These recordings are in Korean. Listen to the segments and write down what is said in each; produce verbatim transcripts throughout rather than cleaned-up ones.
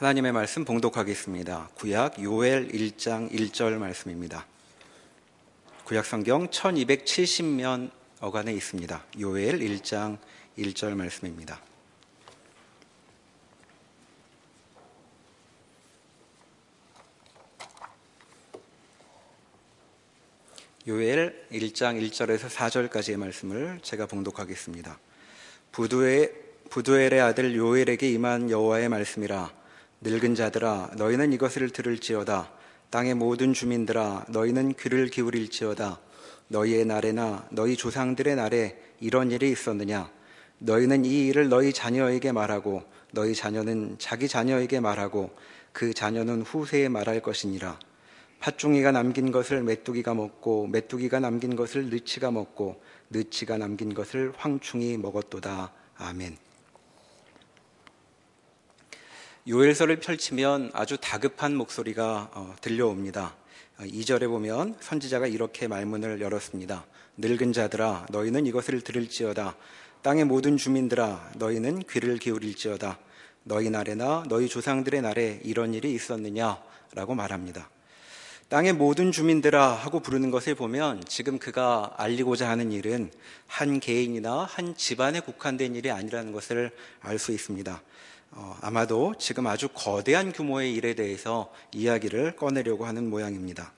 하나님의 말씀 봉독하겠습니다. 구약 요엘 일 장 일 절 말씀입니다. 구약 성경 천이백칠십 면 어간에 있습니다. 요엘 일 장 일 절 말씀입니다. 요엘 일 장 일 절에서 사 절까지의 말씀을 제가 봉독하겠습니다. 부두엘, 부두엘의 아들 요엘에게 임한 여호와의 말씀이라. 늙은 자들아 너희는 이것을 들을지어다. 땅의 모든 주민들아 너희는 귀를 기울일지어다. 너희의 날에나 너희 조상들의 날에 이런 일이 있었느냐? 너희는 이 일을 너희 자녀에게 말하고 너희 자녀는 자기 자녀에게 말하고 그 자녀는 후세에 말할 것이니라. 팥종이가 남긴 것을 메뚜기가 먹고 메뚜기가 남긴 것을 느치가 먹고 느치가 남긴 것을 황충이 먹었도다. 아멘. 요엘서를 펼치면 아주 다급한 목소리가 어, 들려옵니다. 어, 이 절에 보면 선지자가 이렇게 말문을 열었습니다. 늙은 자들아 너희는 이것을 들을지어다. 땅의 모든 주민들아 너희는 귀를 기울일지어다. 너희 날에나 너희 조상들의 날에 이런 일이 있었느냐? 라고 말합니다. 땅의 모든 주민들아 하고 부르는 것을 보면 지금 그가 알리고자 하는 일은 한 개인이나 한 집안에 국한된 일이 아니라는 것을 알 수 있습니다. 어, 아마도 지금 아주 거대한 규모의 일에 대해서 이야기를 꺼내려고 하는 모양입니다.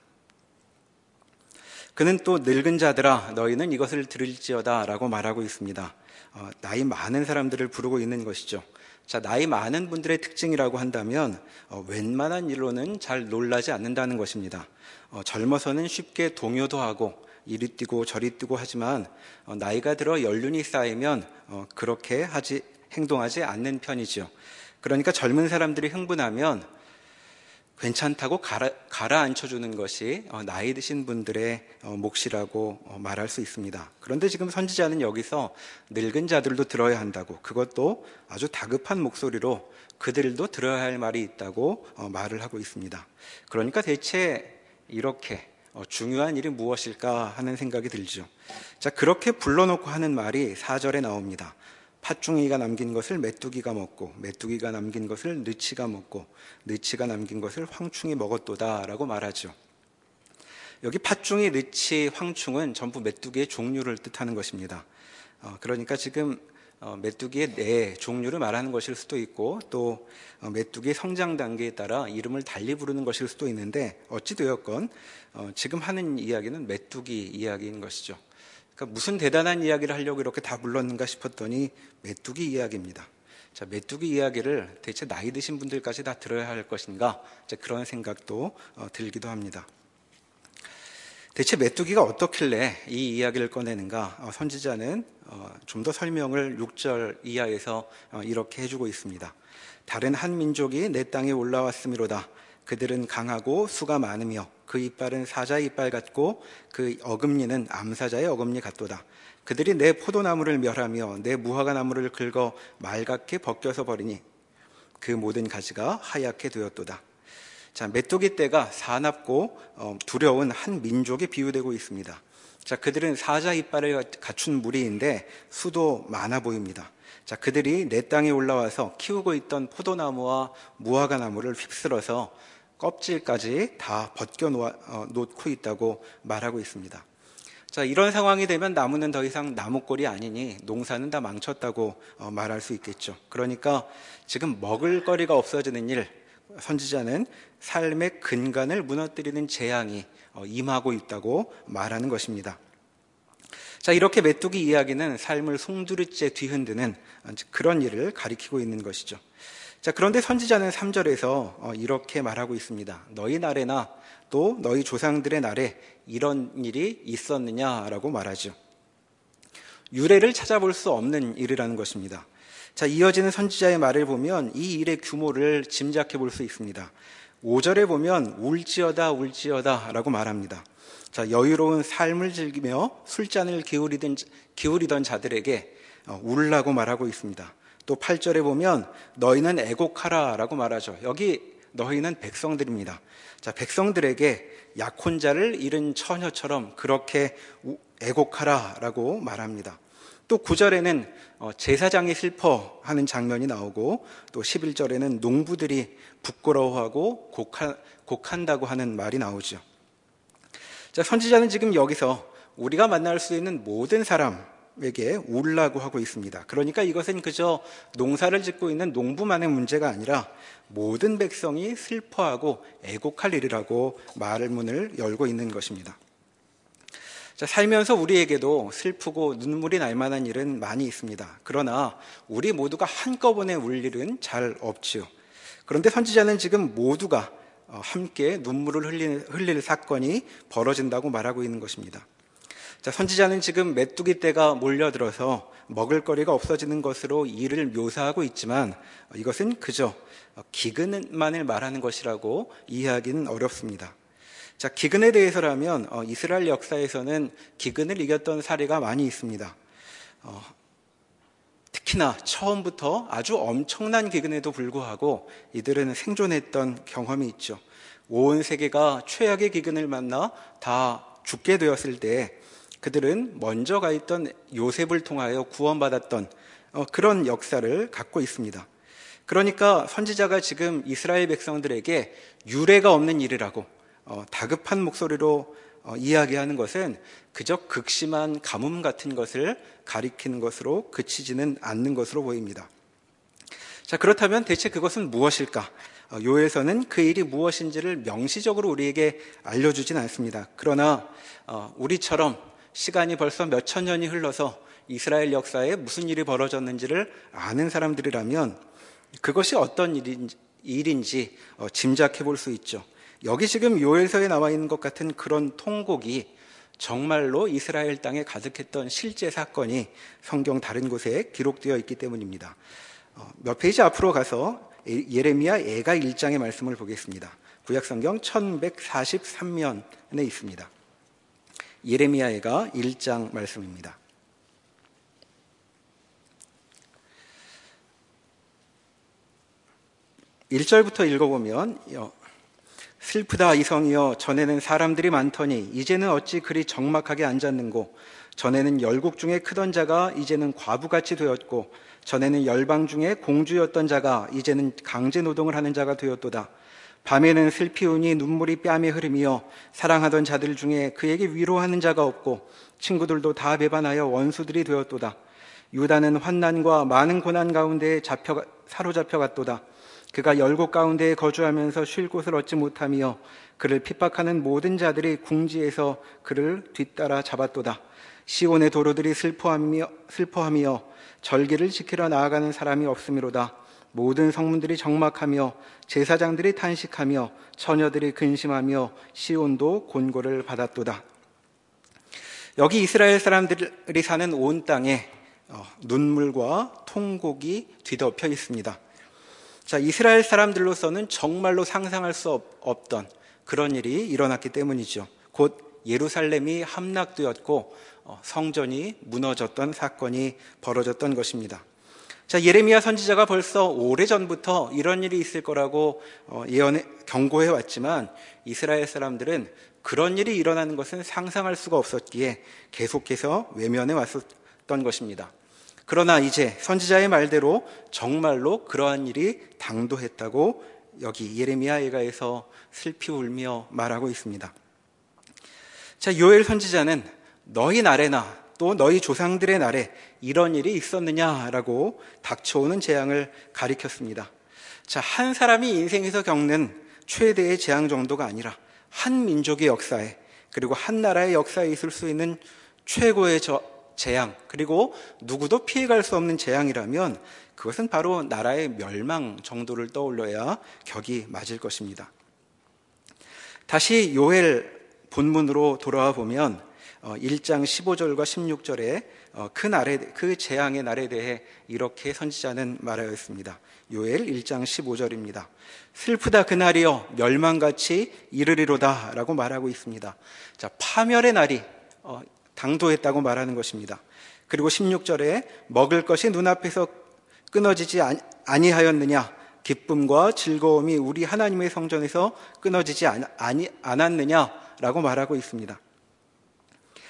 그는 또 늙은 자들아 너희는 이것을 들을지어다 라고 말하고 있습니다. 어, 나이 많은 사람들을 부르고 있는 것이죠. 자, 나이 많은 분들의 특징이라고 한다면 어, 웬만한 일로는 잘 놀라지 않는다는 것입니다. 어, 젊어서는 쉽게 동요도 하고 이리 뛰고 저리 뛰고 하지만 어, 나이가 들어 연륜이 쌓이면 어, 그렇게 하지 행동하지 않는 편이지요. 그러니까 젊은 사람들이 흥분하면 괜찮다고 가라, 가라앉혀주는 것이 어, 나이 드신 분들의 어, 몫이라고 어, 말할 수 있습니다. 그런데 지금 선지자는 여기서 늙은 자들도 들어야 한다고, 그것도 아주 다급한 목소리로 그들도 들어야 할 말이 있다고 어, 말을 하고 있습니다. 그러니까 대체 이렇게 어, 중요한 일이 무엇일까 하는 생각이 들죠. 자, 그렇게 불러놓고 하는 말이 사 절에 나옵니다. 팥종이가 남긴 것을 메뚜기가 먹고 메뚜기가 남긴 것을 느치가 먹고 느치가 남긴 것을 황충이 먹었도다 라고 말하죠. 여기 팥종이, 느치, 황충은 전부 메뚜기의 종류를 뜻하는 것입니다. 어, 그러니까 지금 어, 메뚜기의 네 종류를 말하는 것일 수도 있고 또 어, 메뚜기의 성장 단계에 따라 이름을 달리 부르는 것일 수도 있는데 어찌되었건 어, 지금 하는 이야기는 메뚜기 이야기인 것이죠. 그러니까 무슨 대단한 이야기를 하려고 이렇게 다 불렀는가 싶었더니 메뚜기 이야기입니다. 자, 메뚜기 이야기를 대체 나이 드신 분들까지 다 들어야 할 것인가? 자, 그런 생각도 어, 들기도 합니다. 대체 메뚜기가 어떻길래 이 이야기를 꺼내는가? 어, 선지자는 어, 좀 더 설명을 육 절 이하에서 어, 이렇게 해주고 있습니다. 다른 한 민족이 내 땅에 올라왔음이로다. 그들은 강하고 수가 많으며 그 이빨은 사자의 이빨 같고 그 어금니는 암사자의 어금니 같도다. 그들이 내 포도나무를 멸하며 내 무화과나무를 긁어 말갛게 벗겨서 버리니 그 모든 가지가 하얗게 되었도다. 자, 메뚜기 떼가 사납고 어, 두려운 한 민족에 비유되고 있습니다. 자, 그들은 사자 이빨을 갖춘 무리인데 수도 많아 보입니다. 자, 그들이 내 땅에 올라와서 키우고 있던 포도나무와 무화과나무를 휩쓸어서 껍질까지 다 벗겨 놓고 있다고 말하고 있습니다. 자, 이런 상황이 되면 나무는 더 이상 나무꼴이 아니니 농사는 다 망쳤다고 말할 수 있겠죠. 그러니까 지금 먹을 거리가 없어지는 일, 선지자는 삶의 근간을 무너뜨리는 재앙이 임하고 있다고 말하는 것입니다. 자, 이렇게 메뚜기 이야기는 삶을 송두리째 뒤흔드는 그런 일을 가리키고 있는 것이죠. 자, 그런데 선지자는 삼 절에서 이렇게 말하고 있습니다. 너희 날에나 또 너희 조상들의 날에 이런 일이 있었느냐라고 말하죠. 유래를 찾아볼 수 없는 일이라는 것입니다. 자, 이어지는 선지자의 말을 보면 이 일의 규모를 짐작해 볼 수 있습니다. 오 절에 보면 울지어다 울지어다 라고 말합니다. 자, 여유로운 삶을 즐기며 술잔을 기울이던, 기울이던 자들에게 울라고 말하고 있습니다. 또 팔 절에 보면 너희는 애곡하라 라고 말하죠. 여기 너희는 백성들입니다. 자, 백성들에게 약혼자를 잃은 처녀처럼 그렇게 애곡하라 라고 말합니다. 또 구 절에는 제사장이 슬퍼하는 장면이 나오고, 또 십일 절에는 농부들이 부끄러워하고 곡하, 곡한다고 하는 말이 나오죠. 자, 선지자는 지금 여기서 우리가 만날 수 있는 모든 사람에게 울라고 하고 있습니다. 그러니까 이것은 그저 농사를 짓고 있는 농부만의 문제가 아니라 모든 백성이 슬퍼하고 애곡할 일이라고 말을 문을 열고 있는 것입니다. 자, 살면서 우리에게도 슬프고 눈물이 날 만한 일은 많이 있습니다. 그러나 우리 모두가 한꺼번에 울 일은 잘 없지요. 그런데 선지자는 지금 모두가 함께 눈물을 흘릴, 흘릴 사건이 벌어진다고 말하고 있는 것입니다. 자, 선지자는 지금 메뚜기 떼가 몰려들어서 먹을거리가 없어지는 것으로 이를 묘사하고 있지만 이것은 그저 기근만을 말하는 것이라고 이해하기는 어렵습니다. 자, 기근에 대해서라면 어, 이스라엘 역사에서는 기근을 이겼던 사례가 많이 있습니다. 어, 특히나 처음부터 아주 엄청난 기근에도 불구하고 이들은 생존했던 경험이 있죠. 온 세계가 최악의 기근을 만나 다 죽게 되었을 때 그들은 먼저 가 있던 요셉을 통하여 구원받았던 어, 그런 역사를 갖고 있습니다. 그러니까 선지자가 지금 이스라엘 백성들에게 유례가 없는 일이라고 어, 다급한 목소리로 어, 이야기하는 것은 그저 극심한 가뭄 같은 것을 가리키는 것으로 그치지는 않는 것으로 보입니다. 자, 그렇다면 대체 그것은 무엇일까? 어, 요엘서는 그 일이 무엇인지를 명시적으로 우리에게 알려주진 않습니다. 그러나 어, 우리처럼 시간이 벌써 몇천 년이 흘러서 이스라엘 역사에 무슨 일이 벌어졌는지를 아는 사람들이라면 그것이 어떤 일인지, 일인지 어, 짐작해 볼 수 있죠. 여기 지금 요엘서에 나와 있는 것 같은 그런 통곡이 정말로 이스라엘 땅에 가득했던 실제 사건이 성경 다른 곳에 기록되어 있기 때문입니다. 몇 페이지 앞으로 가서 예레미야 애가 일 장의 말씀을 보겠습니다. 구약성경 천백사십삼 면에 있습니다. 예레미야 애가 일 장 말씀입니다. 일 절부터 읽어보면 슬프다 이성이여 전에는 사람들이 많더니 이제는 어찌 그리 적막하게 앉았는고 전에는 열국 중에 크던 자가 이제는 과부같이 되었고 전에는 열방 중에 공주였던 자가 이제는 강제 노동을 하는 자가 되었도다. 밤에는 슬피 우니 눈물이 뺨에 흐르며 사랑하던 자들 중에 그에게 위로하는 자가 없고 친구들도 다 배반하여 원수들이 되었도다. 유다는 환난과 많은 고난 가운데 잡혀 사로잡혀 갔도다. 그가 열국 가운데에 거주하면서 쉴 곳을 얻지 못하며 그를 핍박하는 모든 자들이 궁지에서 그를 뒤따라 잡았도다. 시온의 도로들이 슬퍼하며, 슬퍼하며 절기를 지키러 나아가는 사람이 없음이로다. 모든 성문들이 적막하며 제사장들이 탄식하며 처녀들이 근심하며 시온도 곤고를 받았도다. 여기 이스라엘 사람들이 사는 온 땅에 눈물과 통곡이 뒤덮여 있습니다. 자, 이스라엘 사람들로서는 정말로 상상할 수 없던 그런 일이 일어났기 때문이죠. 곧 예루살렘이 함락되었고 성전이 무너졌던 사건이 벌어졌던 것입니다. 자, 예레미야 선지자가 벌써 오래전부터 이런 일이 있을 거라고 예언해 경고해 왔지만 이스라엘 사람들은 그런 일이 일어나는 것은 상상할 수가 없었기에 계속해서 외면해 왔었던 것입니다. 그러나 이제 선지자의 말대로 정말로 그러한 일이 당도했다고 여기 예레미야 애가에서 슬피 울며 말하고 있습니다. 자, 요엘 선지자는 너희 날에나 또 너희 조상들의 날에 이런 일이 있었느냐라고 닥쳐오는 재앙을 가리켰습니다. 자, 한 사람이 인생에서 겪는 최대의 재앙 정도가 아니라 한 민족의 역사에 그리고 한 나라의 역사에 있을 수 있는 최고의 저 재앙, 그리고 누구도 피해갈 수 없는 재앙이라면 그것은 바로 나라의 멸망 정도를 떠올려야 격이 맞을 것입니다. 다시 요엘 본문으로 돌아와 보면 일 장 십오 절과 십육 절에 그 날에, 그 재앙의 날에 대해 이렇게 선지자는 말하였습니다. 요엘 일 장 십오 절입니다. 슬프다 그날이여 멸망같이 이르리로다 라고 말하고 있습니다. 자, 파멸의 날이 당도했다고 말하는 것입니다. 그리고 십육 절에 먹을 것이 눈앞에서 끊어지지 아니하였느냐, 기쁨과 즐거움이 우리 하나님의 성전에서 끊어지지 않았느냐라고 말하고 있습니다.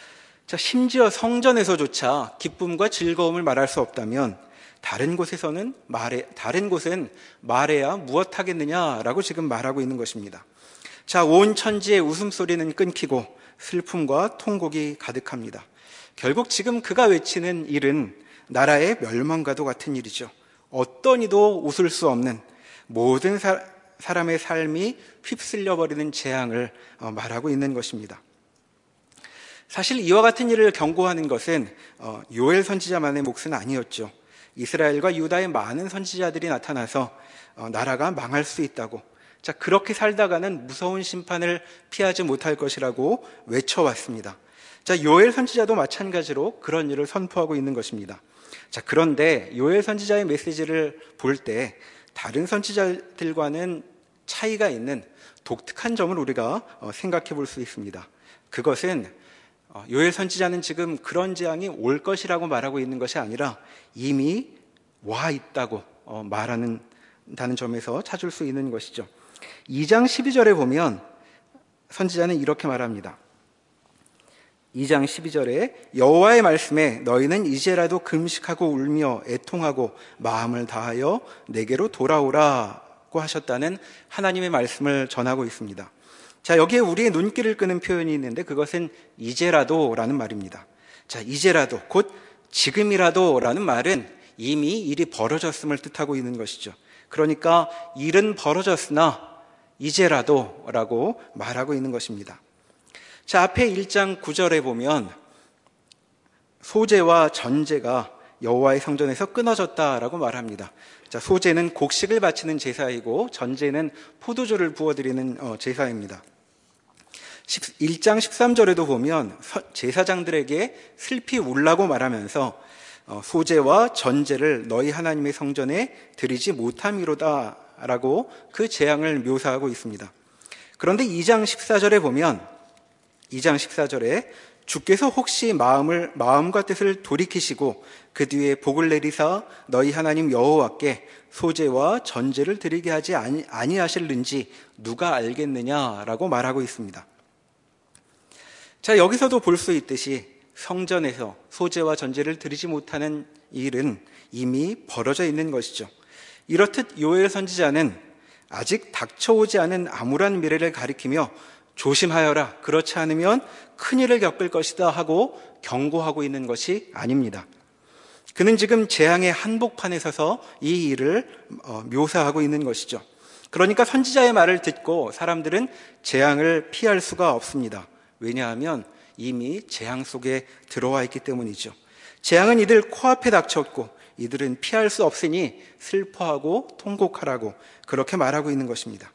자, 심지어 성전에서조차 기쁨과 즐거움을 말할 수 없다면 다른 곳에서는 말해, 다른 곳은 말해야 무엇하겠느냐라고 지금 말하고 있는 것입니다. 자, 온 천지의 웃음소리는 끊기고 슬픔과 통곡이 가득합니다. 결국 지금 그가 외치는 일은 나라의 멸망과도 같은 일이죠. 어떤 이도 웃을 수 없는 모든 사, 사람의 삶이 휩쓸려버리는 재앙을 말하고 있는 것입니다. 사실 이와 같은 일을 경고하는 것은 요엘 선지자만의 몫은 아니었죠. 이스라엘과 유다의 많은 선지자들이 나타나서 나라가 망할 수 있다고, 자, 그렇게 살다가는 무서운 심판을 피하지 못할 것이라고 외쳐왔습니다. 자, 요엘 선지자도 마찬가지로 그런 일을 선포하고 있는 것입니다. 자, 그런데 요엘 선지자의 메시지를 볼 때 다른 선지자들과는 차이가 있는 독특한 점을 우리가 생각해 볼 수 있습니다. 그것은 요엘 선지자는 지금 그런 재앙이 올 것이라고 말하고 있는 것이 아니라 이미 와 있다고 말하는 다는 점에서 찾을 수 있는 것이죠. 이 장 십이 절에 보면 선지자는 이렇게 말합니다. 이 장 십이 절에 여호와의 말씀에 너희는 이제라도 금식하고 울며 애통하고 마음을 다하여 내게로 돌아오라고 하셨다는 하나님의 말씀을 전하고 있습니다. 자, 여기에 우리의 눈길을 끄는 표현이 있는데 그것은 이제라도라는 말입니다. 자, 이제라도, 곧 지금이라도라는 말은 이미 일이 벌어졌음을 뜻하고 있는 것이죠. 그러니까 일은 벌어졌으나 이제라도라고 말하고 있는 것입니다. 자, 앞에 일 장 구 절에 보면 소제와 전제가 여호와의 성전에서 끊어졌다라고 말합니다. 자, 소제는 곡식을 바치는 제사이고 전제는 포도주를 부어드리는 제사입니다. 일 장 십삼 절에도 보면 제사장들에게 슬피 울라고 말하면서 소제와 전제를 너희 하나님의 성전에 드리지 못함이로다 라고 그 재앙을 묘사하고 있습니다. 그런데 이 장 십사 절에 보면 이 장 십사 절에 주께서 혹시 마음을 마음과 뜻을 돌이키시고 그 뒤에 복을 내리사 너희 하나님 여호와께 소제와 전제를 드리게 하지 아니, 아니하실는지 누가 알겠느냐라고 말하고 있습니다. 자, 여기서도 볼 수 있듯이 성전에서 소제와 전제를 드리지 못하는 일은 이미 벌어져 있는 것이죠. 이렇듯 요엘 선지자는 아직 닥쳐오지 않은 암울한 미래를 가리키며 조심하여라, 그렇지 않으면 큰일을 겪을 것이다 하고 경고하고 있는 것이 아닙니다. 그는 지금 재앙의 한복판에 서서 이 일을 묘사하고 있는 것이죠. 그러니까 선지자의 말을 듣고 사람들은 재앙을 피할 수가 없습니다. 왜냐하면 이미 재앙 속에 들어와 있기 때문이죠. 재앙은 이들 코앞에 닥쳤고 이들은 피할 수 없으니 슬퍼하고 통곡하라고 그렇게 말하고 있는 것입니다.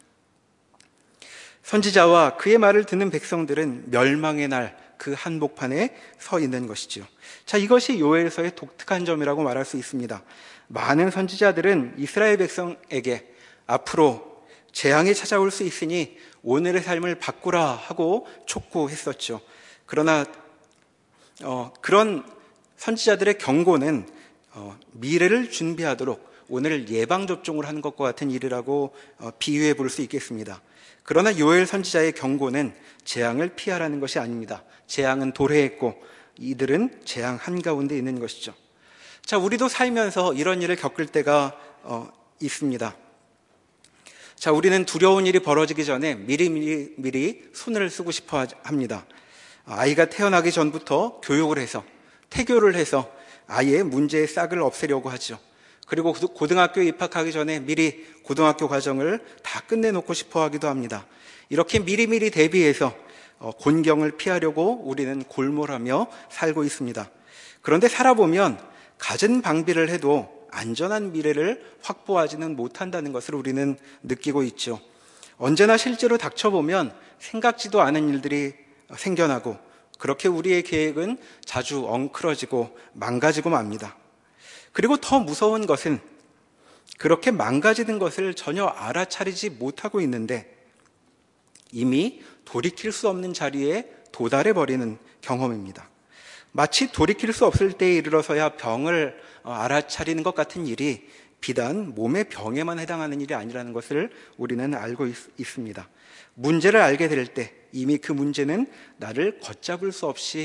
선지자와 그의 말을 듣는 백성들은 멸망의 날 그 한복판에 서 있는 것이죠. 자, 이것이 요엘서의 독특한 점이라고 말할 수 있습니다. 많은 선지자들은 이스라엘 백성에게 앞으로 재앙이 찾아올 수 있으니 오늘의 삶을 바꾸라 하고 촉구했었죠. 그러나 어, 그런 선지자들의 경고는 어, 미래를 준비하도록 오늘 예방접종을 하는 것과 같은 일이라고 어, 비유해 볼 수 있겠습니다. 그러나 요엘 선지자의 경고는 재앙을 피하라는 것이 아닙니다. 재앙은 도래했고 이들은 재앙 한가운데 있는 것이죠. 자, 우리도 살면서 이런 일을 겪을 때가 어, 있습니다. 자, 우리는 두려운 일이 벌어지기 전에 미리 미리 미리 손을 쓰고 싶어 합니다. 아이가 태어나기 전부터 교육을 해서 태교를 해서 아이의 문제의 싹을 없애려고 하죠. 그리고 고등학교에 입학하기 전에 미리 고등학교 과정을 다 끝내놓고 싶어 하기도 합니다. 이렇게 미리미리 대비해서 곤경을 피하려고 우리는 골몰하며 살고 있습니다. 그런데 살아보면 갖은 방비를 해도 안전한 미래를 확보하지는 못한다는 것을 우리는 느끼고 있죠. 언제나 실제로 닥쳐보면 생각지도 않은 일들이 생겨나고 그렇게 우리의 계획은 자주 엉클어지고 망가지고 맙니다. 그리고 더 무서운 것은 그렇게 망가지는 것을 전혀 알아차리지 못하고 있는데 이미 돌이킬 수 없는 자리에 도달해버리는 경험입니다. 마치 돌이킬 수 없을 때에 이르러서야 병을 알아차리는 것 같은 일이 비단 몸의 병에만 해당하는 일이 아니라는 것을 우리는 알고 있, 있습니다. 문제를 알게 될 때 이미 그 문제는 나를 걷잡을 수 없이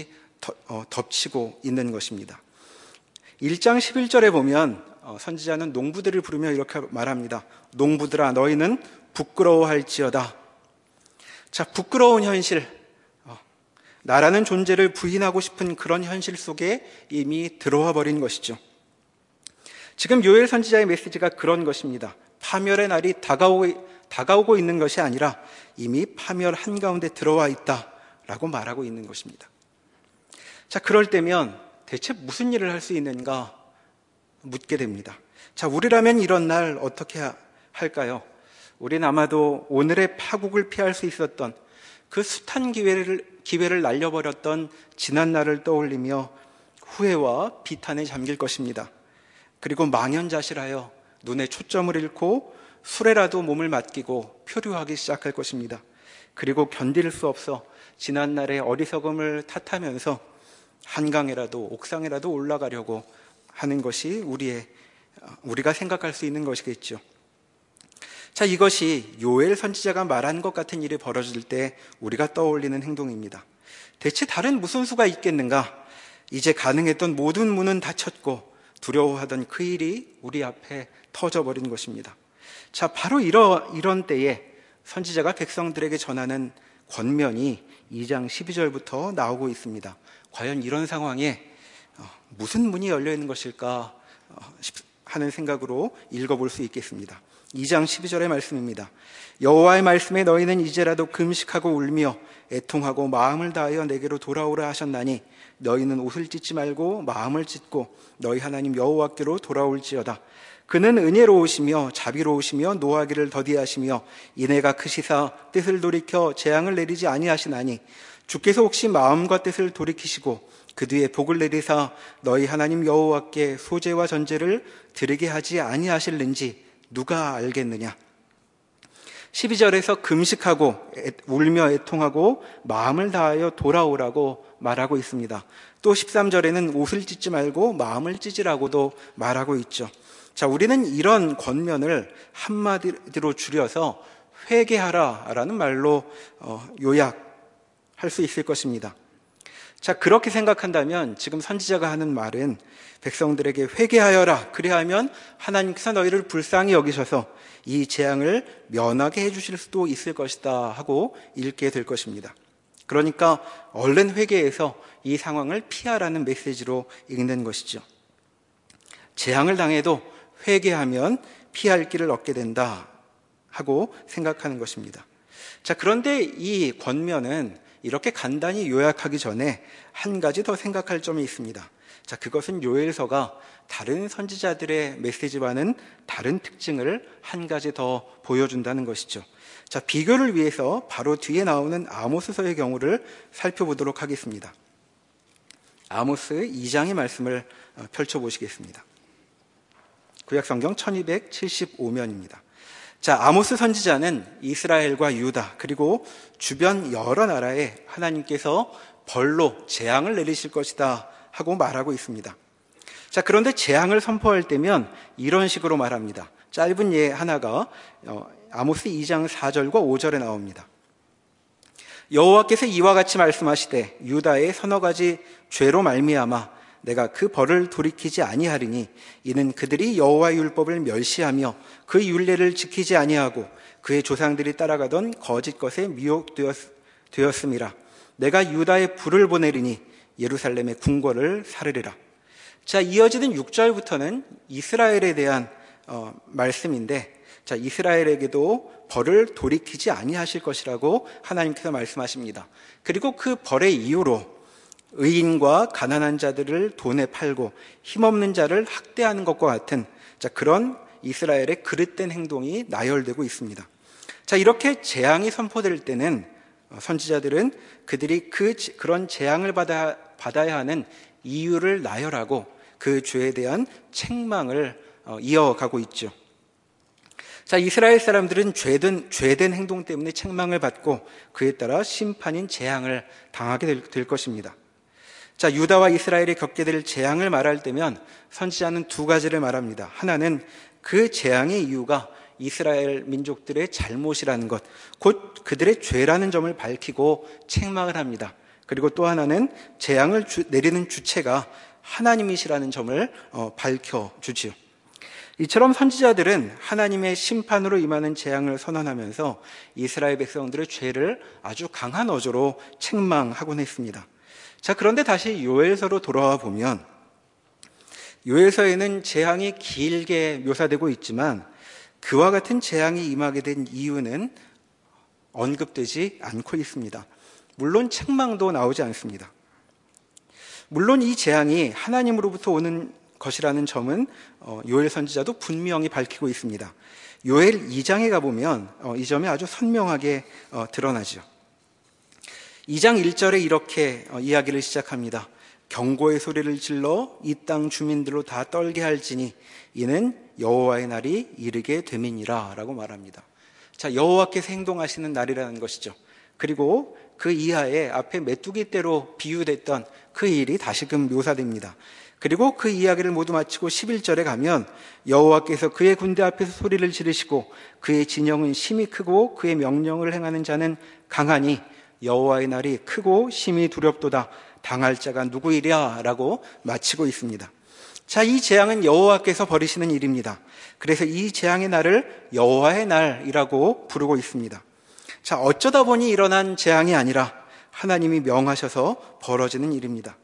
덮치고 있는 것입니다. 일 장 십일 절에 보면 선지자는 농부들을 부르며 이렇게 말합니다. 농부들아, 너희는 부끄러워할지어다. 자, 부끄러운 현실, 나라는 존재를 부인하고 싶은 그런 현실 속에 이미 들어와 버린 것이죠. 지금 요엘 선지자의 메시지가 그런 것입니다. 파멸의 날이 다가오고, 다가오고 있는 것이 아니라 이미 파멸 한가운데 들어와 있다라고 말하고 있는 것입니다. 자, 그럴 때면 대체 무슨 일을 할 수 있는가 묻게 됩니다. 자, 우리라면 이런 날 어떻게 할까요? 우리는 아마도 오늘의 파국을 피할 수 있었던 그 숱한 기회를, 기회를 날려버렸던 지난 날을 떠올리며 후회와 비탄에 잠길 것입니다. 그리고 망연자실하여 눈에 초점을 잃고 술에라도 몸을 맡기고 표류하기 시작할 것입니다. 그리고 견딜 수 없어 지난 날의 어리석음을 탓하면서 한강에라도 옥상에라도 올라가려고 하는 것이 우리의, 우리가 생각할 수 있는 것이겠죠. 자, 이것이 요엘 선지자가 말한 것 같은 일이 벌어질 때 우리가 떠올리는 행동입니다. 대체 다른 무슨 수가 있겠는가? 이제 가능했던 모든 문은 닫혔고 두려워하던 그 일이 우리 앞에 터져버린 것입니다. 자, 바로 이러, 이런 때에 선지자가 백성들에게 전하는 권면이 이 장 십이 절부터 나오고 있습니다. 과연 이런 상황에 무슨 문이 열려 있는 것일까 하는 생각으로 읽어볼 수 있겠습니다. 이 장 십이 절의 말씀입니다. 여호와의 말씀에 너희는 이제라도 금식하고 울며 애통하고 마음을 다하여 내게로 돌아오라 하셨나니 너희는 옷을 찢지 말고 마음을 찢고 너희 하나님 여호와께로 돌아올지어다. 그는 은혜로우시며 자비로우시며 노하기를 더디하시며 인애가 크시사 뜻을 돌이켜 재앙을 내리지 아니하시나니 주께서 혹시 마음과 뜻을 돌이키시고 그 뒤에 복을 내리사 너희 하나님 여호와께 소제와 전제를 드리게 하지 아니하실는지 누가 알겠느냐. 십이 절에서 금식하고 울며 애통하고 마음을 다하여 돌아오라고 말하고 있습니다. 또 십삼 절에는 옷을 찢지 말고 마음을 찢으라고도 말하고 있죠. 자, 우리는 이런 권면을 한마디로 줄여서 회개하라라는 말로 요약할 수 있을 것입니다. 자, 그렇게 생각한다면 지금 선지자가 하는 말은 백성들에게 회개하여라. 그리하면 하나님께서 너희를 불쌍히 여기셔서 이 재앙을 면하게 해주실 수도 있을 것이다 하고 읽게 될 것입니다. 그러니까 얼른 회개해서 이 상황을 피하라는 메시지로 읽는 것이죠. 재앙을 당해도 회개하면 피할 길을 얻게 된다 하고 생각하는 것입니다. 자, 그런데 이 권면은 이렇게 간단히 요약하기 전에 한 가지 더 생각할 점이 있습니다. 자, 그것은 요엘서가 다른 선지자들의 메시지와는 다른 특징을 한 가지 더 보여준다는 것이죠. 자, 비교를 위해서 바로 뒤에 나오는 아모스서의 경우를 살펴보도록 하겠습니다. 아모스 이 장의 말씀을 펼쳐보시겠습니다. 구약성경 천이백칠십오 면입니다. 자, 아모스 선지자는 이스라엘과 유다 그리고 주변 여러 나라에 하나님께서 벌로 재앙을 내리실 것이다 하고 말하고 있습니다. 자, 그런데 재앙을 선포할 때면 이런 식으로 말합니다. 짧은 예 하나가 아모스 이 장 사 절과 오 절에 나옵니다. 여호와께서 이와 같이 말씀하시되 유다의 서너 가지 죄로 말미암아 내가 그 벌을 돌이키지 아니하리니 이는 그들이 여호와의 율법을 멸시하며 그 율례를 지키지 아니하고 그의 조상들이 따라가던 거짓 것에 미혹되었음이라. 내가 유다에 불을 보내리니 예루살렘의 궁궐을 사르리라. 자, 이어지는 육 절부터는 이스라엘에 대한 어, 말씀인데, 자, 이스라엘에게도 벌을 돌이키지 아니하실 것이라고 하나님께서 말씀하십니다. 그리고 그 벌의 이유로 의인과 가난한 자들을 돈에 팔고 힘없는 자를 학대하는 것과 같은 자, 그런 이스라엘의 그릇된 행동이 나열되고 있습니다. 자, 이렇게 재앙이 선포될 때는 선지자들은 그들이 그, 그런 재앙을 받아, 받아야 하는 이유를 나열하고 그 죄에 대한 책망을 이어가고 있죠. 자, 이스라엘 사람들은 죄된, 죄된 행동 때문에 책망을 받고 그에 따라 심판인 재앙을 당하게 될, 될 것입니다. 자, 유다와 이스라엘이 겪게 될 재앙을 말할 때면 선지자는 두 가지를 말합니다. 하나는 그 재앙의 이유가 이스라엘 민족들의 잘못이라는 것, 곧 그들의 죄라는 점을 밝히고 책망을 합니다. 그리고 또 하나는 재앙을 주, 내리는 주체가 하나님이시라는 점을 어, 밝혀주지요. 이처럼 선지자들은 하나님의 심판으로 임하는 재앙을 선언하면서 이스라엘 백성들의 죄를 아주 강한 어조로 책망하곤 했습니다. 자, 그런데 다시 요엘서로 돌아와 보면 요엘서에는 재앙이 길게 묘사되고 있지만 그와 같은 재앙이 임하게 된 이유는 언급되지 않고 있습니다. 물론 책망도 나오지 않습니다. 물론 이 재앙이 하나님으로부터 오는 것이라는 점은 요엘 선지자도 분명히 밝히고 있습니다. 요엘 이 장에 가보면 이 점이 아주 선명하게 드러나죠. 이 장 일 절에 이렇게 이야기를 시작합니다. 경고의 소리를 질러 이 땅 주민들로 다 떨게 할지니 이는 여호와의 날이 이르게 됨이니라 라고 말합니다. 자, 여호와께서 행동하시는 날이라는 것이죠. 그리고 그 이하에 앞에 메뚜기 떼로 비유됐던 그 일이 다시금 묘사됩니다. 그리고 그 이야기를 모두 마치고 십일 절에 가면 여호와께서 그의 군대 앞에서 소리를 지르시고 그의 진영은 심히 크고 그의 명령을 행하는 자는 강하니 여호와의 날이 크고 심히 두렵도다. 당할 자가 누구이랴 라고 마치고 있습니다. 자, 이 재앙은 여호와께서 벌이시는 일입니다. 그래서 이 재앙의 날을 여호와의 날이라고 부르고 있습니다. 자, 어쩌다 보니 일어난 재앙이 아니라 하나님이 명하셔서 벌어지는 일입니다.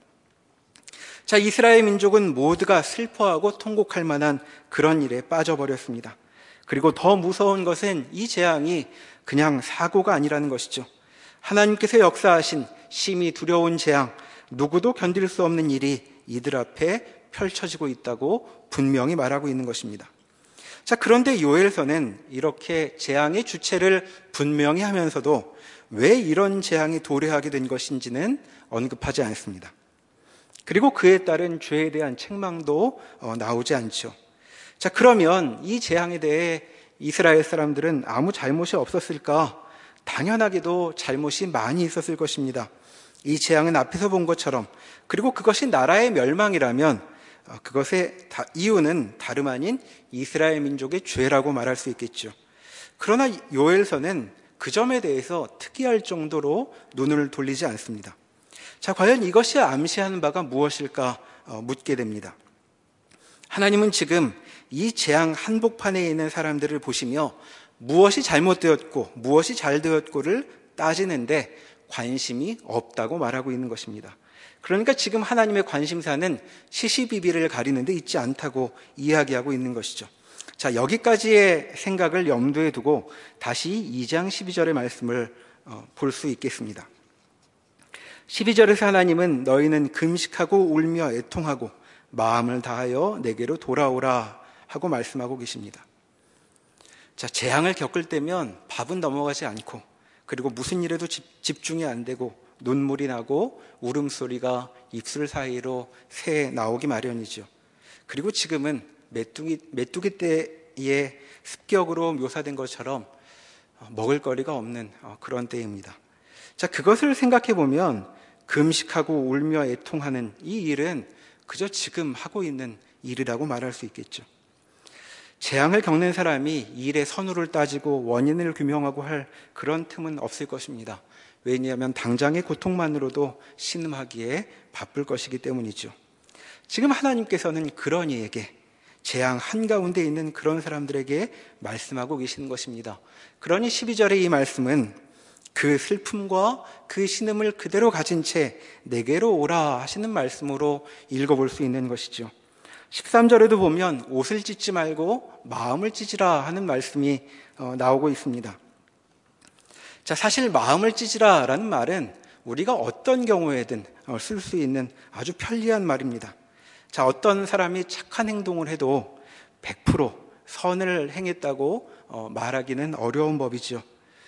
자, 이스라엘 민족은 모두가 슬퍼하고 통곡할 만한 그런 일에 빠져버렸습니다. 그리고 더 무서운 것은 이 재앙이 그냥 사고가 아니라는 것이죠. 하나님께서 역사하신 심히 두려운 재앙, 누구도 견딜 수 없는 일이 이들 앞에 펼쳐지고 있다고 분명히 말하고 있는 것입니다. 자, 그런데 요엘서는 이렇게 재앙의 주체를 분명히 하면서도 왜 이런 재앙이 도래하게 된 것인지는 언급하지 않습니다. 그리고 그에 따른 죄에 대한 책망도 나오지 않죠. 자, 그러면 이 재앙에 대해 이스라엘 사람들은 아무 잘못이 없었을까? 당연하게도 잘못이 많이 있었을 것입니다. 이 재앙은 앞에서 본 것처럼, 그리고 그것이 나라의 멸망이라면 그것의 이유는 다름 아닌 이스라엘 민족의 죄라고 말할 수 있겠죠. 그러나 요엘서는 그 점에 대해서 특이할 정도로 눈을 돌리지 않습니다. 자, 과연 이것이 암시하는 바가 무엇일까 묻게 됩니다. 하나님은 지금 이 재앙 한복판에 있는 사람들을 보시며 무엇이 잘못되었고 무엇이 잘 되었고를 따지는데 관심이 없다고 말하고 있는 것입니다. 그러니까 지금 하나님의 관심사는 시시비비를 가리는데 있지 않다고 이야기하고 있는 것이죠. 자, 여기까지의 생각을 염두에 두고 다시 이 장 십이 절의 말씀을 볼 수 있겠습니다. 십이 절에서 하나님은 너희는 금식하고 울며 애통하고 마음을 다하여 내게로 돌아오라 하고 말씀하고 계십니다. 자, 재앙을 겪을 때면 밥은 넘어가지 않고, 그리고 무슨 일에도 집중이 안 되고 눈물이 나고 울음소리가 입술 사이로 새 나오기 마련이죠. 그리고 지금은 메뚜기, 메뚜기 떼의 습격으로 묘사된 것처럼 먹을거리가 없는 그런 때입니다. 자, 그것을 생각해 보면 금식하고 울며 애통하는 이 일은 그저 지금 하고 있는 일이라고 말할 수 있겠죠. 재앙을 겪는 사람이 일의 선후를 따지고 원인을 규명하고 할 그런 틈은 없을 것입니다. 왜냐하면 당장의 고통만으로도 신음하기에 바쁠 것이기 때문이죠. 지금 하나님께서는 그런 이에게, 재앙 한가운데 있는 그런 사람들에게 말씀하고 계시는 것입니다. 그러니 십이 절의 이 말씀은 그 슬픔과 그 신음을 그대로 가진 채 내게로 오라 하시는 말씀으로 읽어볼 수 있는 것이죠. 십삼 절에도 보면 옷을 찢지 말고 마음을 찢으라 하는 말씀이 나오고 있습니다. 자, 사실 마음을 찢으라 라는 말은 우리가 어떤 경우에든 쓸 수 있는 아주 편리한 말입니다. 자, 어떤 사람이 착한 행동을 해도 백 퍼센트 선을 행했다고 말하기는 어려운 법이죠.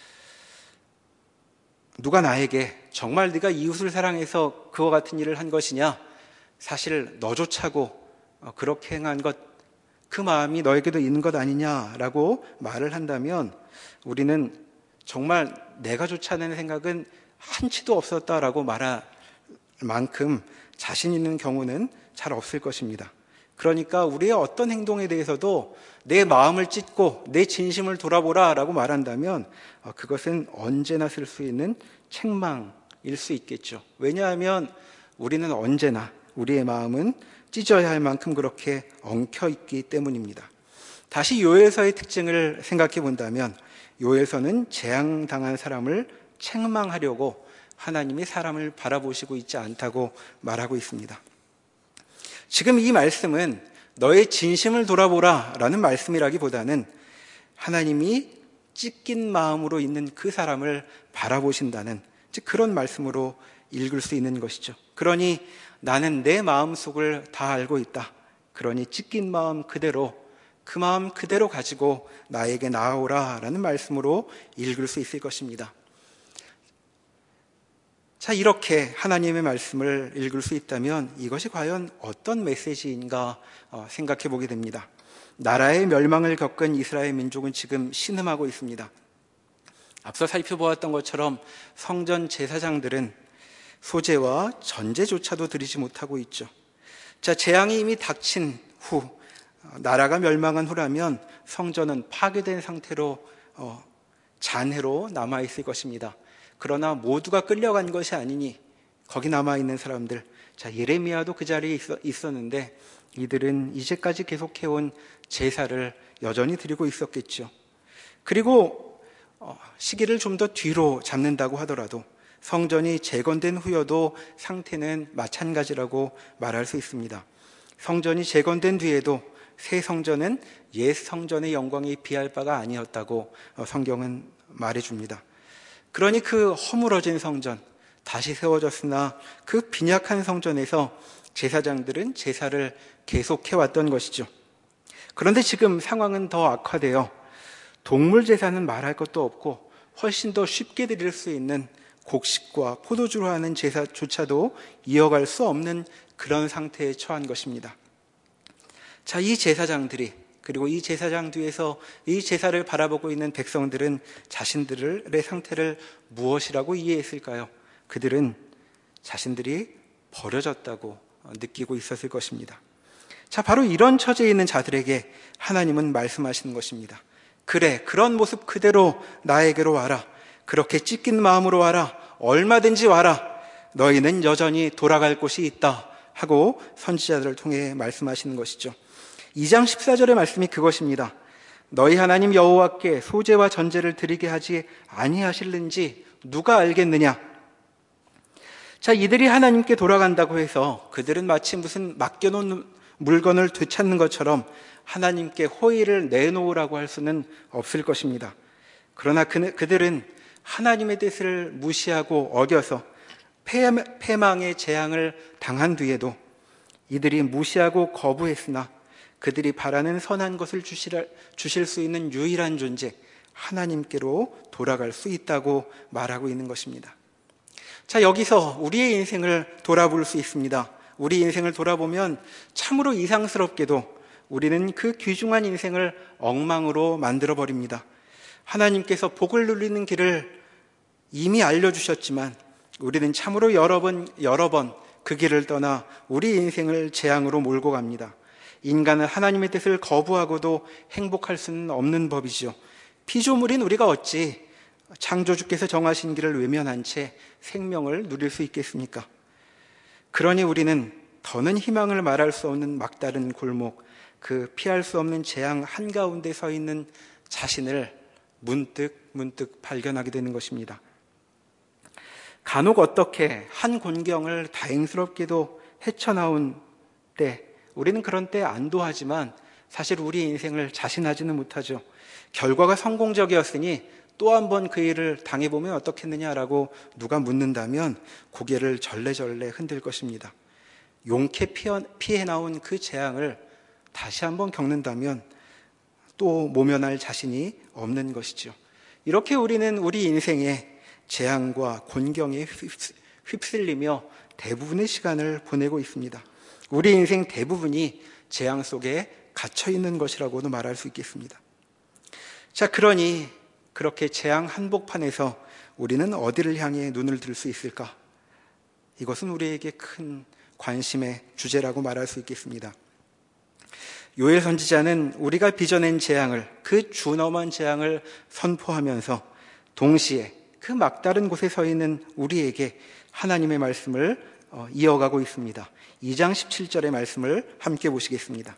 누가 나에게 정말 네가 이웃을 사랑해서 그와 같은 일을 한 것이냐? 사실 너조차고 그렇게 행한 것, 그 마음이 너에게도 있는 것 아니냐라고 말을 한다면 우리는 정말 내가 좋지 않은 생각은 한치도 없었다라고 말할 만큼 자신 있는 경우는 잘 없을 것입니다. 그러니까 우리의 어떤 행동에 대해서도 내 마음을 찢고 내 진심을 돌아보라 라고 말한다면 그것은 언제나 쓸 수 있는 책망 일 수 있겠죠. 왜냐하면 우리는 언제나 우리의 마음은 찢어야 할 만큼 그렇게 엉켜있기 때문입니다. 다시 요엘서의 특징을 생각해 본다면 요엘서는 재앙당한 사람을 책망하려고 하나님이 사람을 바라보시고 있지 않다고 말하고 있습니다. 지금 이 말씀은 너의 진심을 돌아보라 라는 말씀이라기보다는 하나님이 찢긴 마음으로 있는 그 사람을 바라보신다는 즉 그런 말씀으로 읽을 수 있는 것이죠. 그러니 나는 내 마음속을 다 알고 있다. 그러니 찢긴 마음 그대로 그 마음 그대로 가지고 나에게 나아오라 라는 말씀으로 읽을 수 있을 것입니다. 자, 이렇게 하나님의 말씀을 읽을 수 있다면 이것이 과연 어떤 메시지인가 생각해 보게 됩니다. 나라의 멸망을 겪은 이스라엘 민족은 지금 신음하고 있습니다. 앞서 살펴보았던 것처럼 성전 제사장들은 소제와 전제조차도 드리지 못하고 있죠. 자, 재앙이 이미 닥친 후, 나라가 멸망한 후라면 성전은 파괴된 상태로 어, 잔해로 남아있을 것입니다. 그러나 모두가 끌려간 것이 아니니 거기 남아있는 사람들, 자, 예레미야도 그 자리에 있어, 있었는데 이들은 이제까지 계속해온 제사를 여전히 드리고 있었겠죠. 그리고 어, 시기를 좀 더 뒤로 잡는다고 하더라도 성전이 재건된 후여도 상태는 마찬가지라고 말할 수 있습니다. 성전이 재건된 뒤에도 새 성전은 옛 성전의 영광이 비할 바가 아니었다고 성경은 말해줍니다. 그러니 그 허물어진 성전 다시 세워졌으나 그 빈약한 성전에서 제사장들은 제사를 계속해왔던 것이죠. 그런데 지금 상황은 더 악화되어 동물 제사는 말할 것도 없고 훨씬 더 쉽게 드릴 수 있는 곡식과 포도주로 하는 제사조차도 이어갈 수 없는 그런 상태에 처한 것입니다. 자, 이 제사장들이 그리고 이 제사장 뒤에서 이 제사를 바라보고 있는 백성들은 자신들의 상태를 무엇이라고 이해했을까요? 그들은 자신들이 버려졌다고 느끼고 있었을 것입니다. 자, 바로 이런 처지에 있는 자들에게 하나님은 말씀하시는 것입니다. 그래, 그런 모습 그대로 나에게로 와라. 그렇게 찢긴 마음으로 와라. 얼마든지 와라. 너희는 여전히 돌아갈 곳이 있다 하고 선지자들을 통해 말씀하시는 것이죠. 이 장 십사 절의 말씀이 그것입니다. 너희 하나님 여호와께 소제와 전제를 드리게 하지 아니하실는지 누가 알겠느냐. 자, 이들이 하나님께 돌아간다고 해서 그들은 마치 무슨 맡겨놓은 물건을 되찾는 것처럼 하나님께 호의를 내놓으라고 할 수는 없을 것입니다. 그러나 그, 그들은 하나님의 뜻을 무시하고 어겨서 패망의 재앙을 당한 뒤에도 이들이 무시하고 거부했으나 그들이 바라는 선한 것을 주실, 주실 수 있는 유일한 존재 하나님께로 돌아갈 수 있다고 말하고 있는 것입니다. 자, 여기서 우리의 인생을 돌아볼 수 있습니다. 우리 인생을 돌아보면 참으로 이상스럽게도 우리는 그 귀중한 인생을 엉망으로 만들어버립니다. 하나님께서 복을 누리는 길을 이미 알려주셨지만 우리는 참으로 여러 번, 여러 번 그 길을 떠나 우리 인생을 재앙으로 몰고 갑니다. 인간은 하나님의 뜻을 거부하고도 행복할 수는 없는 법이죠. 피조물인 우리가 어찌 창조주께서 정하신 길을 외면한 채 생명을 누릴 수 있겠습니까? 그러니 우리는 더는 희망을 말할 수 없는 막다른 골목, 그 피할 수 없는 재앙 한가운데 서 있는 자신을 문득 문득 발견하게 되는 것입니다. 간혹 어떻게 한 곤경을 다행스럽게도 헤쳐나온 때 우리는 그런 때 안도하지만 사실 우리 인생을 자신하지는 못하죠. 결과가 성공적이었으니 또 한 번 그 일을 당해보면 어떻겠느냐라고 누가 묻는다면 고개를 절레절레 흔들 것입니다. 용케 피해 나온 그 재앙을 다시 한번 겪는다면 또 모면할 자신이 없는 것이죠. 이렇게 우리는 우리 인생에 재앙과 곤경에 휩쓸리며 대부분의 시간을 보내고 있습니다. 우리 인생 대부분이 재앙 속에 갇혀 있는 것이라고도 말할 수 있겠습니다. 자, 그러니 그렇게 재앙 한복판에서 우리는 어디를 향해 눈을 들 수 있을까? 이것은 우리에게 큰 관심의 주제라고 말할 수 있겠습니다. 요엘 선지자는 우리가 빚어낸 재앙을, 그 준엄한 재앙을 선포하면서 동시에 그 막다른 곳에 서 있는 우리에게 하나님의 말씀을 이어가고 있습니다. 이 장 십칠 절의 말씀을 함께 보시겠습니다.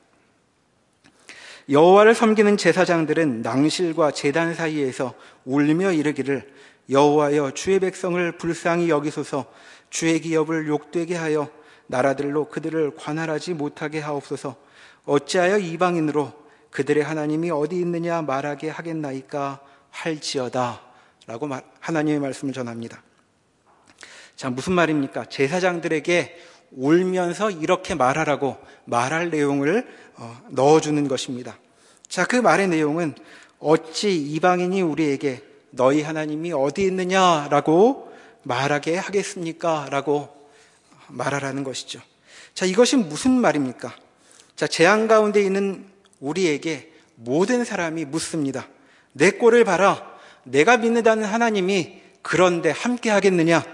여호와를 섬기는 제사장들은 낭실과 제단 사이에서 울며 이르기를 여호와여 주의 백성을 불쌍히 여기소서 주의 기업을 욕되게 하여 나라들로 그들을 관할하지 못하게 하옵소서 어찌하여 이방인으로 그들의 하나님이 어디 있느냐 말하게 하겠나이까 할지어다 라고 하나님의 말씀을 전합니다. 자, 무슨 말입니까? 제사장들에게 울면서 이렇게 말하라고 말할 내용을 넣어주는 것입니다. 자, 그 말의 내용은 어찌 이방인이 우리에게 너희 하나님이 어디 있느냐라고 말하게 하겠습니까? 라고 말하라는 것이죠. 자, 이것이 무슨 말입니까? 자, 재앙 가운데 있는 우리에게 모든 사람이 묻습니다. 내 꼴을 봐라. 내가 믿는다는 하나님이 그런데 함께 하겠느냐?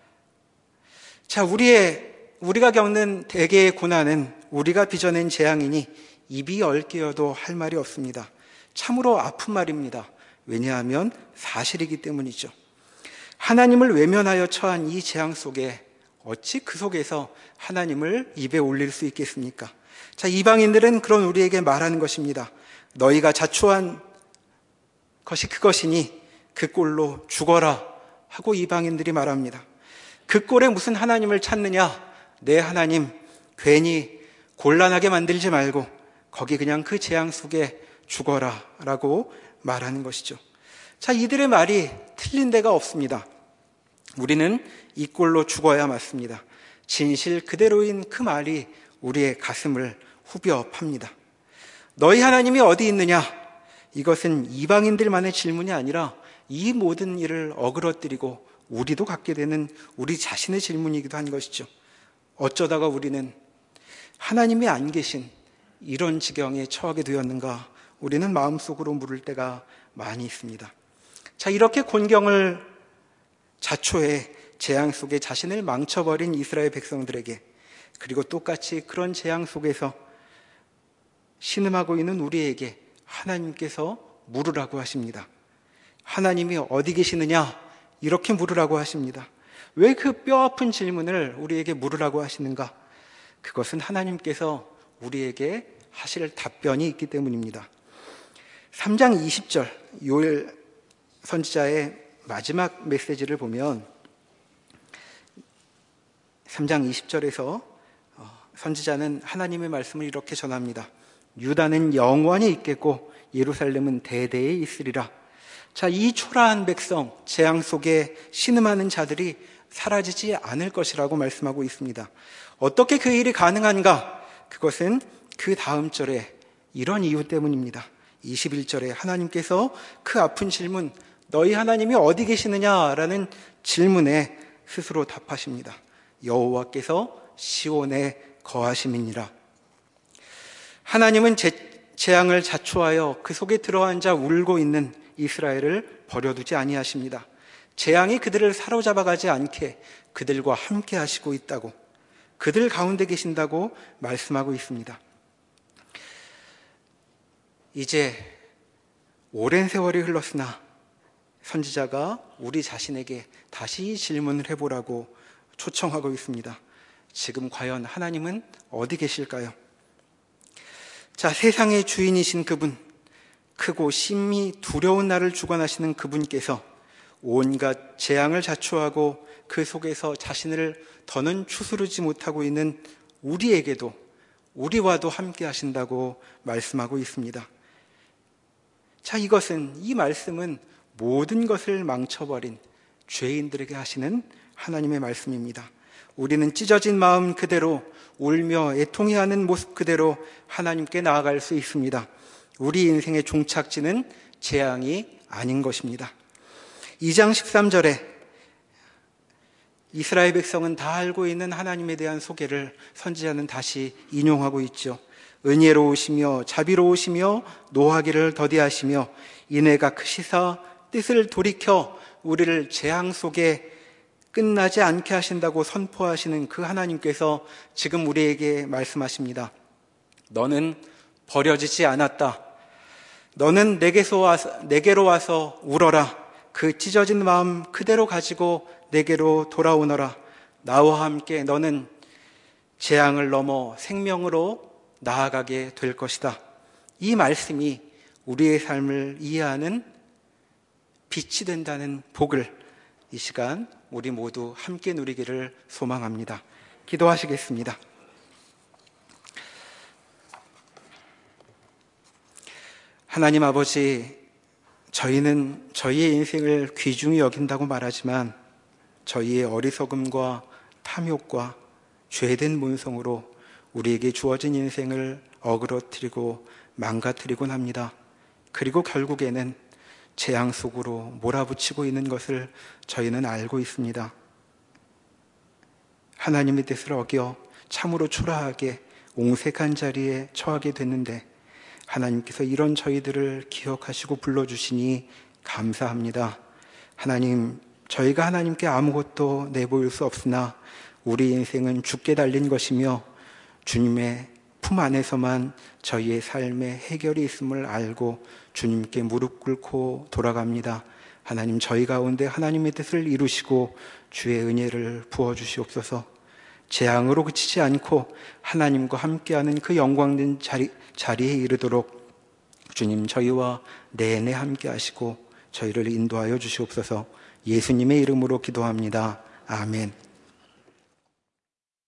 자, 우리의, 우리가 겪는 대개의 고난은 우리가 빚어낸 재앙이니 입이 얽혀도 할 말이 없습니다. 참으로 아픈 말입니다. 왜냐하면 사실이기 때문이죠. 하나님을 외면하여 처한 이 재앙 속에 어찌 그 속에서 하나님을 입에 올릴 수 있겠습니까? 자, 이방인들은 그런 우리에게 말하는 것입니다. 너희가 자초한 것이 그것이니 그 꼴로 죽어라 하고 이방인들이 말합니다. 그 꼴에 무슨 하나님을 찾느냐? 내 하나님 괜히 곤란하게 만들지 말고 거기 그냥 그 재앙 속에 죽어라 라고 말하는 것이죠. 자, 이들의 말이 틀린 데가 없습니다. 우리는 이 꼴로 죽어야 맞습니다. 진실 그대로인 그 말이 우리의 가슴을 후벼 팝니다. 너희 하나님이 어디 있느냐? 이것은 이방인들만의 질문이 아니라 이 모든 일을 어그러뜨리고 우리도 갖게 되는 우리 자신의 질문이기도 한 것이죠. 어쩌다가 우리는 하나님이 안 계신 이런 지경에 처하게 되었는가? 우리는 마음속으로 물을 때가 많이 있습니다. 자, 이렇게 곤경을 자초에 재앙 속에 자신을 망쳐버린 이스라엘 백성들에게, 그리고 똑같이 그런 재앙 속에서 신음하고 있는 우리에게 하나님께서 물으라고 하십니다. 하나님이 어디 계시느냐? 이렇게 물으라고 하십니다. 왜 그 뼈아픈 질문을 우리에게 물으라고 하시는가? 그것은 하나님께서 우리에게 하실 답변이 있기 때문입니다. 삼 장 이십 절 요엘 선지자의 마지막 메시지를 보면 삼 장 이십 절에서 선지자는 하나님의 말씀을 이렇게 전합니다. 유다는 영원히 있겠고 예루살렘은 대대에 있으리라. 자, 이 초라한 백성, 재앙 속에 신음하는 자들이 사라지지 않을 것이라고 말씀하고 있습니다. 어떻게 그 일이 가능한가? 그것은 그 다음 절에 이런 이유 때문입니다. 이십일 절에 하나님께서 그 아픈 질문, 너희 하나님이 어디 계시느냐라는 질문에 스스로 답하십니다. 여호와께서 시온에 거하심이니라. 하나님은 제, 재앙을 자초하여 그 속에 들어앉아 울고 있는 이스라엘을 버려두지 아니하십니다. 재앙이 그들을 사로잡아가지 않게 그들과 함께 하시고 있다고, 그들 가운데 계신다고 말씀하고 있습니다. 이제 오랜 세월이 흘렀으나 선지자가 우리 자신에게 다시 질문을 해보라고 초청하고 있습니다. 지금 과연 하나님은 어디 계실까요? 자, 세상의 주인이신 그분, 크고 심히 두려운 날을 주관하시는 그분께서 온갖 재앙을 자초하고 그 속에서 자신을 더는 추스르지 못하고 있는 우리에게도, 우리와도 함께 하신다고 말씀하고 있습니다. 자, 이것은, 이 말씀은 모든 것을 망쳐버린 죄인들에게 하시는 하나님의 말씀입니다. 우리는 찢어진 마음 그대로, 울며 애통해하는 모습 그대로 하나님께 나아갈 수 있습니다. 우리 인생의 종착지는 재앙이 아닌 것입니다. 이 장 십삼 절에 이스라엘 백성은 다 알고 있는 하나님에 대한 소개를 선지자는 다시 인용하고 있죠. 은혜로우시며 자비로우시며 노하기를 더디하시며 인애가 크시사 뜻을 돌이켜 우리를 재앙 속에 끝나지 않게 하신다고 선포하시는 그 하나님께서 지금 우리에게 말씀하십니다. 너는 버려지지 않았다. 너는 내게서 와서, 내게로 와서 울어라. 그 찢어진 마음 그대로 가지고 내게로 돌아오너라. 나와 함께 너는 재앙을 넘어 생명으로 나아가게 될 것이다. 이 말씀이 우리의 삶을 이해하는 빛이 된다는 복을 이 시간 우리 모두 함께 누리기를 소망합니다. 기도하시겠습니다. 하나님 아버지, 저희는 저희의 인생을 귀중히 여긴다고 말하지만 저희의 어리석음과 탐욕과 죄된 본성으로 우리에게 주어진 인생을 어그러뜨리고 망가뜨리곤 합니다. 그리고 결국에는 재앙 속으로 몰아붙이고 있는 것을 저희는 알고 있습니다. 하나님의 뜻을 어겨 참으로 초라하게 옹색한 자리에 처하게 됐는데 하나님께서 이런 저희들을 기억하시고 불러주시니 감사합니다. 하나님, 저희가 하나님께 아무것도 내보일 수 없으나 우리 인생은 주께 달린 것이며 주님의 품 안에서만 저희의 삶의 해결이 있음을 알고 주님께 무릎 꿇고 돌아갑니다. 하나님, 저희 가운데 하나님의 뜻을 이루시고 주의 은혜를 부어주시옵소서. 재앙으로 그치지 않고 하나님과 함께하는 그 영광된 자리, 자리에 이르도록 주님 저희와 내내 함께 하시고 저희를 인도하여 주시옵소서. 예수님의 이름으로 기도합니다. 아멘.